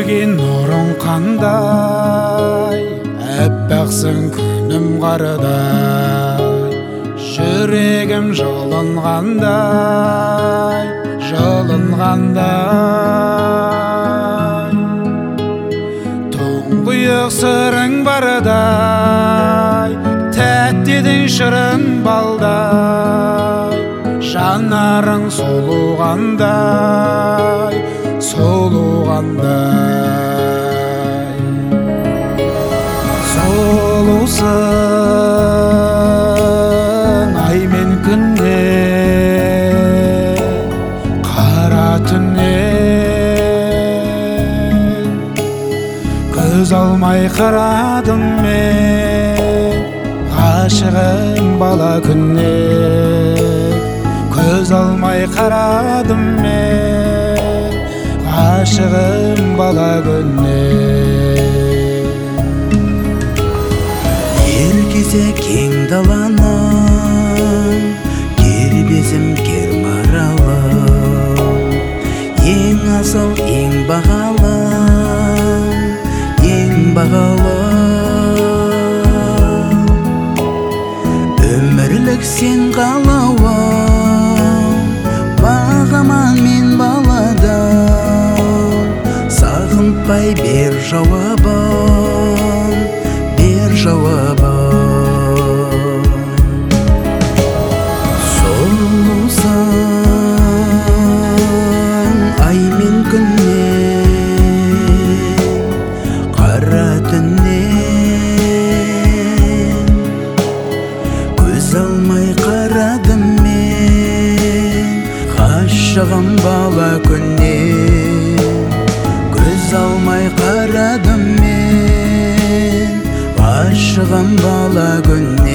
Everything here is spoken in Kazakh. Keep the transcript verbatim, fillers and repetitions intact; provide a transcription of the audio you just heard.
берген нұрың қандай, әппақсың күнім қарадай, жүрегім жылынғандай, жылынғандай. Тұңғиық сырың бардай, тәттедің шырын балдай, жанарың сұлуғандай, сұлуғандай. Сұлусың ай мен күннен, қара түннен, көз алмай қарадым мен, ғашығым бала күннен. Көз алмай қарадым мен, ғашығым бала күннен. Еркезек кең даланың, кербезім кер маралым, ең асыл, ең бағалы, ең бағалы. Өмірлік сен қалауым, бағаман мен баладан, сағынтпай бер жауабын, бер жауабын. Сұлусың ай мен күннен, қара түннен, көз алмай қарадым мен, ғашығым бала күннен. Көз алмай қарадым мен, ғашығым бала күннен.